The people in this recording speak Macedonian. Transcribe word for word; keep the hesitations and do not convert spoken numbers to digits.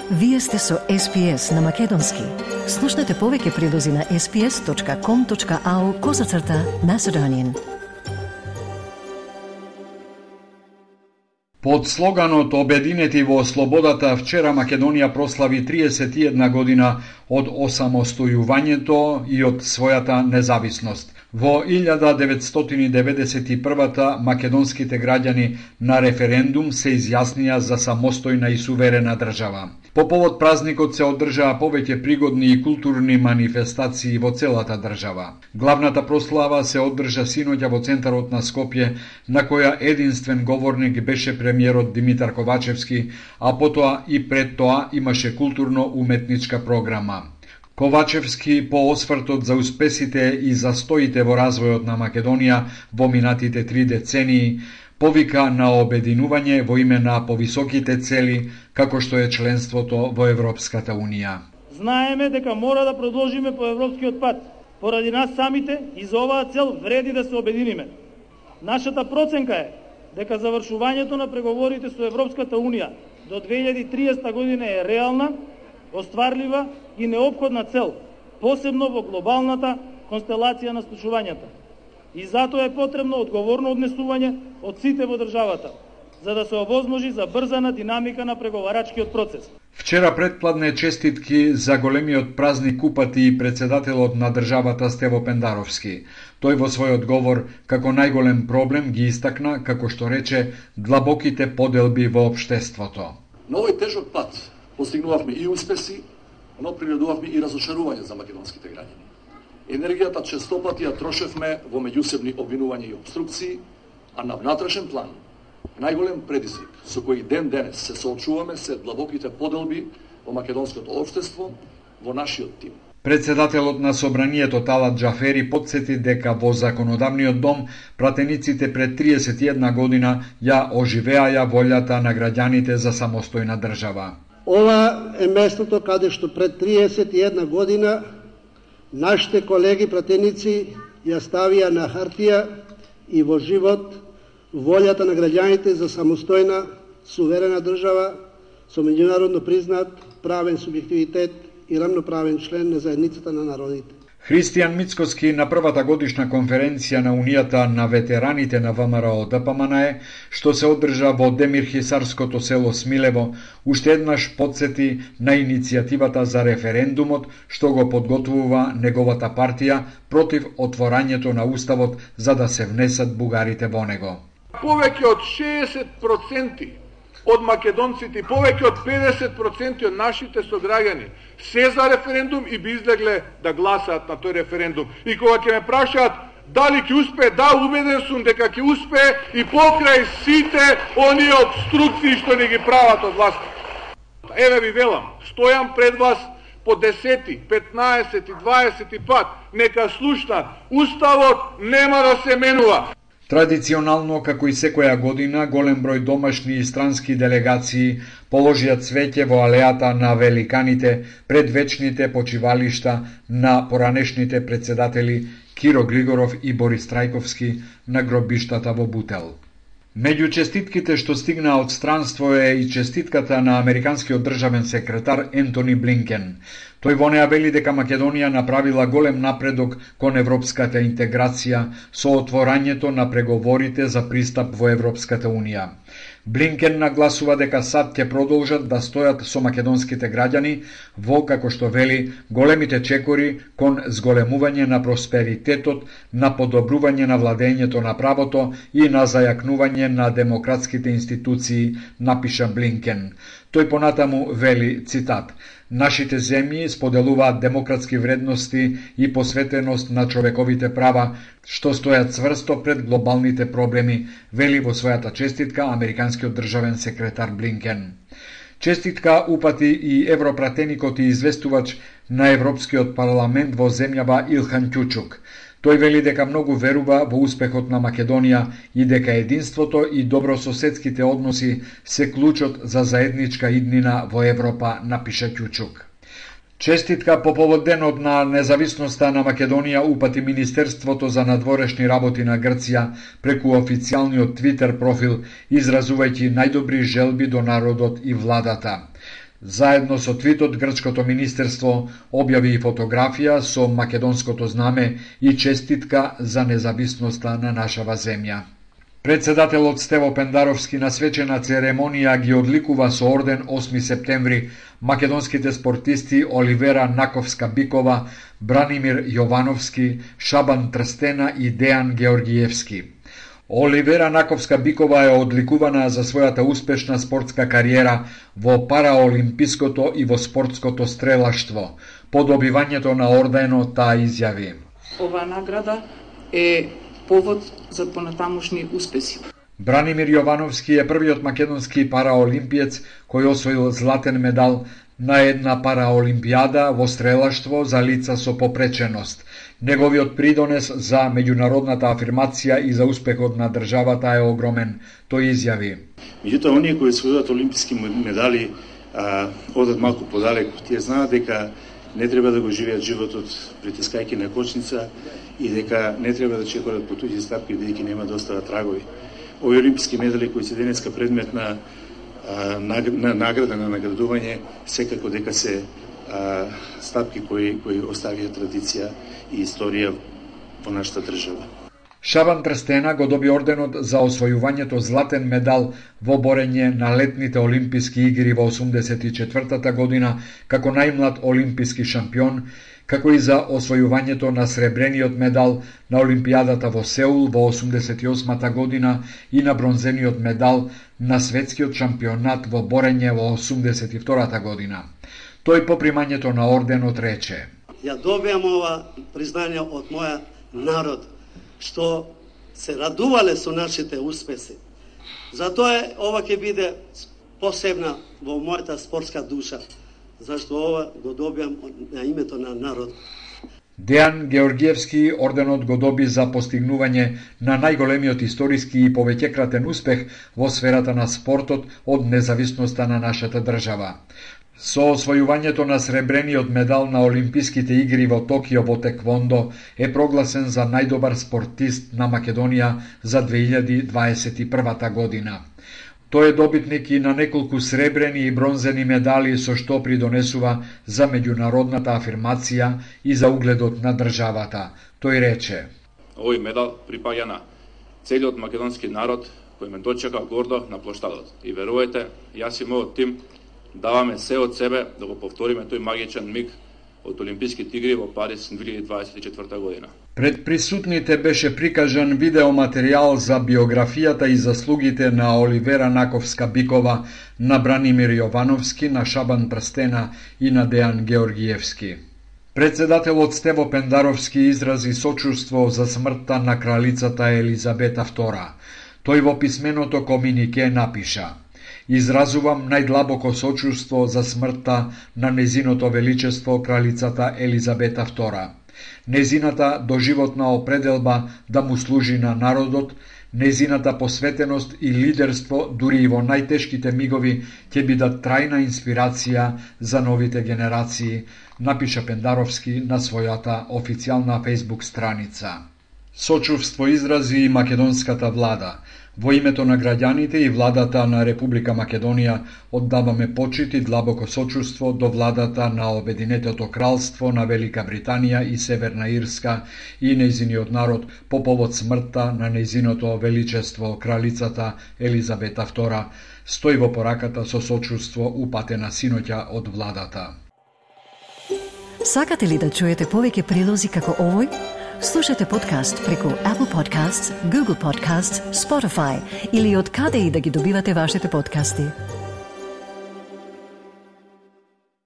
Вие сте со Ес Би Ес на Македонски. Слушнете повеќе прилози на ес би ес точка ком точка ау козацрта Macedonian. Под слоганот "Обединети во слободата", вчера Македонија прослави триесет и една година од осамостојувањето и од својата независност. Во илјада деветстотини деветдесет и прва македонските граѓани на референдум се изјаснија за самостојна и суверена држава. По повод празникот се одржаа повеќе пригодни и културни манифестации во целата држава. Главната прослава се одржа синоќа во центарот на Скопје, на која единствен говорник беше премиерот Димитар Ковачевски, а потоа и пред тоа имаше културно-уметничка програма. Ковачевски по освртот за успесите и застоите во развојот на Македонија во минатите три децении, повика на обединување во име на повисоките цели, како што е членството во Европската Унија. Знаеме дека мора да продолжиме по европскиот пат. Поради нас самите и за оваа цел вреди да се обединиме. Нашата проценка е дека завршувањето на преговорите со Европската Унија до две илјади и триесета година е реална, остварлива и неопходна цел, посебно во глобалната констелација на случувањата. И затоа е потребно одговорно однесување од сите во државата, за да се овозможи забрзана динамика на преговарачкиот процес. Вчера предпладне честитки за големиот празник упати и председателот на државата Стево Пендаровски. Тој во својот говор како најголем проблем ги истакна, како што рече, длабоките поделби во општеството. На овој тежок пат постигнувавме и успеси, но приредувавме и разошарување за македонските граѓани. Енергијата честопати ја трошевме во меѓусебни обвинувања и обструкции, а на внатрешен план најголем предизвик со кој ден денес се соочуваме се длабоките поделби во македонското општество, во нашиот тим. Председателот на Собранието Талат Џафери потсети дека во Законодавниот дом пратениците пред триесет и една година ја оживеаја волјата на граѓаните за самостојна држава. Ова е местото каде што пред триесет и една година нашите колеги пратеници ја ставија на хартија и во живот волјата на граѓаните за самостојна, суверена држава со меѓународно признат правен субјективитет и рамноправен член на заедницата на народите. Христијан Мицкоски на првата годишна конференција на Унијата на ветераните на ВМРО Д П М Н Е, што се одржа во Демирхисарското село Смилево, уште еднаш потсети на иницијативата за референдумот што го подготвува неговата партија против отворањето на уставот за да се внесат бугарите во него. Повеќе од шеесет проценти од македонците, повеќе од педесет проценти од нашите сограѓани се за референдум и би излегле да гласаат на тој референдум. И кога ќе ме прашаат дали ќе успее, да, убеден сум дека ќе успее и покрај сите оние обструкции што ни ги прават од власт. Еве ви велам, стојам пред вас по десети, петнаесети, дваесети пат, нека слушнат, уставот нема да се менува. Традиционално, како и секоја година, голем број домашни и странски делегации положија цвеќе во алејата на великаните пред вечните почивалишта на поранешните председатели Киро Григоров и Борис Трајковски на гробиштата во Бутел. Меѓу честитките што стигна од странство е и честитката на американскиот државен секретар Ентони Блинкен. Тој во неа вели дека Македонија направила голем напредок кон европската интеграција со отворањето на преговорите за пристап во Европската Унија. Блинкен нагласува дека САД ќе продолжат да стојат со македонските граѓани во, како што вели, големите чекори кон зголемување на просперитетот, на подобрување на владењето на правото и на зајакнување на демократските институции, напиша Блинкен. Тој понатаму вели, цитат, "Нашите земји споделуваат демократски вредности и посветеност на човековите права, што стојат цврсто пред глобалните проблеми", вели во својата честитка американскиот државен секретар Блинкен. Честитка упати и европратеникот и известувач на Европскиот парламент во земјава Илхан Ќучук. Тој вели дека многу верува во успехот на Македонија и дека единството и добрососедските односи се клучот за заедничка иднина во Европа, напиша Ќучук. Честитка по повод денот на независноста на Македонија упати Министерството за надворешни работи на Грција преку официјалниот Твитер профил, изразувајќи најдобри желби до народот и владата. Заедно со твитот, грчкото министерство објави и фотографија со македонското знаме и честитка за независноста на нашава земја. Председателот Стево Пендаровски на свечена церемонија ги одликува со орден осми септември македонските спортисти Оливера Наковска-Бикова, Бранимир Јовановски, Шабан Трстена и Дејан Георгиевски. Оливера Наковска-Бикова е одликувана за својата успешна спортска кариера во параолимпиското и во спортското стрелаштво. По добивањето на орденот таа изјави: Оваа награда е повод за понатамошни успеси. Бранимир Јовановски е првиот македонски параолимпиец кој освоил златен медал на една параолимпијада во стрелаштво за лица со попреченост. Неговиот придонес за меѓународната афирмација и за успехот на државата е огромен, тој изјави. Меѓутоа, оние кои освојуваат олимписки медали а, одат малку подалеку. Тие знаат дека не треба да го живеат животот притискајќи на кочница и дека не треба да чекорат по туѓи стапки, бидејќи нема да остават трагови. Овие олимписки медали кои се денеска предмет на, а, на награда, на наградување, секако дека се а, стапки кои, кои оставија традиција и историја во нашата држава. Шабан Трстена го доби орденот за освојувањето златен медал во борење на летните олимписки игри во осумдесет и четвртата година како најмлад олимписки шампион, како и за освојувањето на сребрениот медал на Олимпијадата во Сеул во осумдесет и осмата година и на бронзениот медал на светскиот шампионат во борење во осумдесет и втората година. Тој по примањето на орденот рече: Ја добиам ова признание од моја народ, што се радувале со нашите успеси. Затоа ова ќе биде посебна во мојата спортска душа, зашто ова го добиам на името на народ. Дејан Георгиевски орденот го доби за постигнување на најголемиот историски и повеќекратен успех во сферата на спортот од независноста на нашата држава. Со освојувањето на сребрениот медал на Олимписките игри во Токио во теквондо е прогласен за најдобар спортист на Македонија за две илјади дваесет и првата година. Тој е добитник и на неколку сребрени и бронзени медали, со што придонесува за меѓународната афирмација и за угледот на државата. Тој рече: Овој медал припаѓа на целиот македонски народ кој ме дочека гордо на плоштадот. И верувајте, јас и мојот тим даваме се од себе да го повториме тој магичен миг од Олимписките игри во Париз две илјади дваесет и четврта година. Пред присутните беше прикажан видеоматеријал за биографијата и заслугите на Оливера Наковска-Бикова, на Бранимир Јовановски, на Шабан Трстена и на Дејан Георгиевски. Председателот Стево Пендаровски изрази сочувство за смртта на кралицата Елизабета втора. Тој во писменото комунике напиша: Изразувам најдлабоко сочувство за смртта на незиното величество кралицата Елизабета втора. Незината доживотна определба да му служи на народот, незината посветеност и лидерство дури и во најтешките мигови ќе бидат трајна инспирација за новите генерации, напиша Пендаровски на својата официјална фејсбук страница. Сочувство изрази и македонската влада. Во името на граѓаните и владата на Република Македонија оддаваме почит и длабоко сочувство до владата на Обединетото кралство на Велика Британија и Северна Ирска и нејзиниот народ по повод смртта на нејзиното величество кралицата Елизабета втора, стои во пораката со сочувство упатена синоќа од владата. Сакате ли да чуете повеќе прилози како овој? Слушате подкаст преку Apple Podcasts, Google Podcasts, Spotify или од каде и да ги добивате вашите подкасти.